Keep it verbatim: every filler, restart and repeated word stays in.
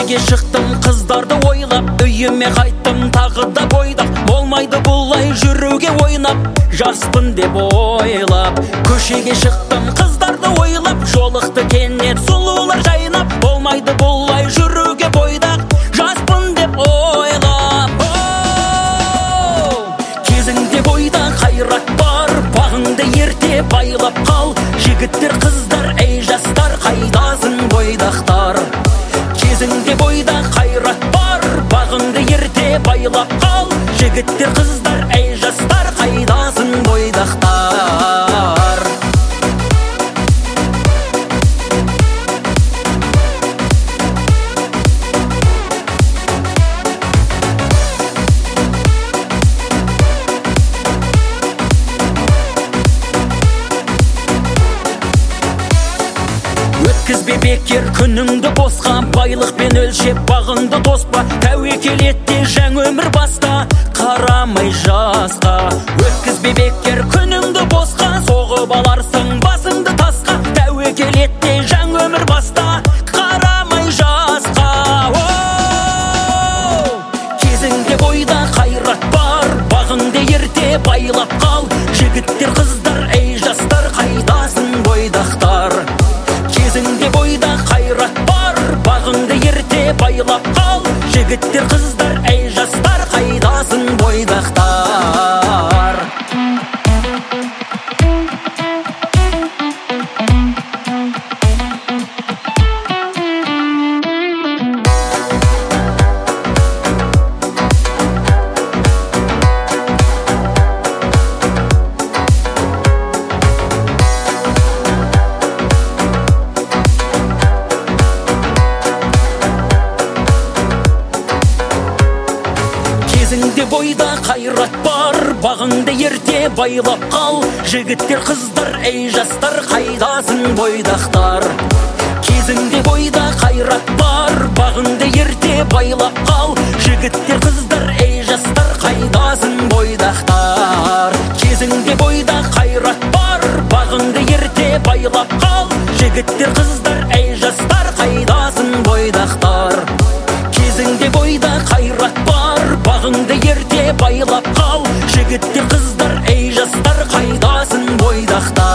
Көшеге шықтым қыздарды ойлап, үйіме қайттым тағы да бойдақ. Болмайды бұлай жүруге ойнап, жаспын деп ойлап. Көшеге шықтым қыздарды ойлап, жолықты кенет сұлулар жайнап. Болмайды бұлай жүруге бойдақ, жаспын деп ойлап. Кезіңде бойда қайрат бар, бағыңды ерте байлап қал. Жігіттер қыздар, ей жастар, қайдасың бойдақтар? Кезіңде бойда қайрат бар, бағыңды ерте байлап қал. Жігіттер қыздар, ей жастар, қайдасың бойдақтар? Өткізбе бекер күніңді босқа, байлықпен өлшеп бағыңды тоспа. Тәуекел етте жаңа өмір баста, қарамай жасқа. Өткізбе бекер күніңді босқа, соғып аларсың басыңды тасқа. Тәуекел етте жаңа өмір баста, қарамай жасқа. Кезіңде бойда қайрат бар, бағыңды ерте байлап қал. Жігіттер қыздар, ей жастар, қайдасың бойдақтар? Кезіңде бойда қайрат бар, бағыңды ерте байлап қал. Жігіттер қыздар, ей жастар, қайдасың бойдақтар? Кезіңде бойда қайрат бар, бағыңды ерте байлап қал. Жігіттер қыздар, ей жастар, қайдасың бойдақтар? Кезіңде бойда қайрат бар, бағыңды ерте байлап қал. Жігіттер қыздар, ей жастар, қайдасың бойдақтар? Кезіңде бойда қайрат бар, бағыңды ерте байлап қал. Жігіттер қыздар, ей жастар, қайдасың бойдақтар? Кезіңде бойда қайрат бар, бағыңды ерте байлап қал. Жігіттер қыздар, ей жастар, қайдасың бойдақтар?